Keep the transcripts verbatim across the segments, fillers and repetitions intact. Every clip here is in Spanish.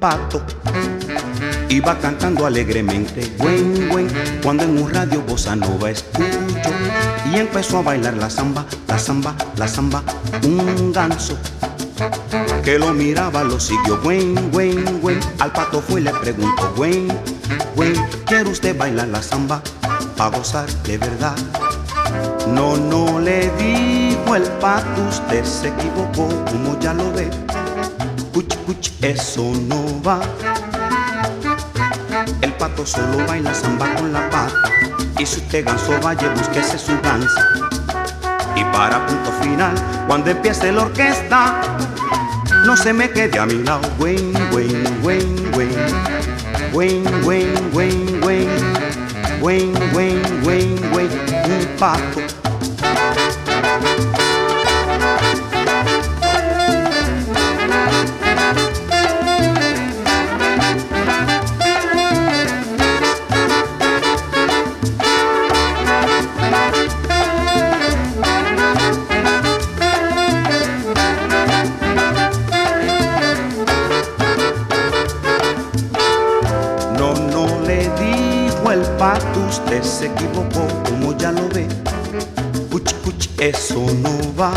pato iba cantando alegremente, güen, güen, cuando en un radio bossa nova escucho y empezó a bailar la samba, la samba, la samba. Un ganso que lo miraba lo siguió, güen, güen, güen. Al pato fue y le preguntó, güen, güen, ¿quiere usted bailar la samba pa' gozar de verdad? No, no le dijo el pato, usted se equivocó, como ya lo ve. Cuch, cuch, eso no va. El pato solo baila samba con la pata. Y si usted ganso, vaya, búsquese su danza. Y para punto final, cuando empiece la orquesta, no se me quede a mi lado, güen, güen, güen, güen. Güen, güen, güen, güen. Güen, güen, güen, güen. Un pato. No, no le dijo el pato, usted se equivocó, como ya lo ve. Cuch, cuch, eso no va.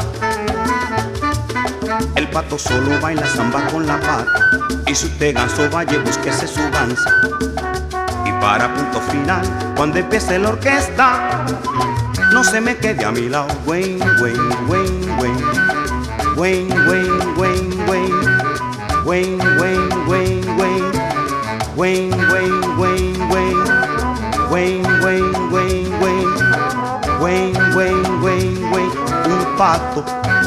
El pato solo baila samba con la pata. Y si usted ganso, vaya, búsquese su danza. Y para punto final, cuando empiece la orquesta, no se me quede a mi lado, güen, güen, güen, güen. Güen, güen, güen, güen. Güen, güen, güen, güen. Güen, güen, güen, güen. Güen, güen, güen, güen. Güen, güen, güen, güen. Un pato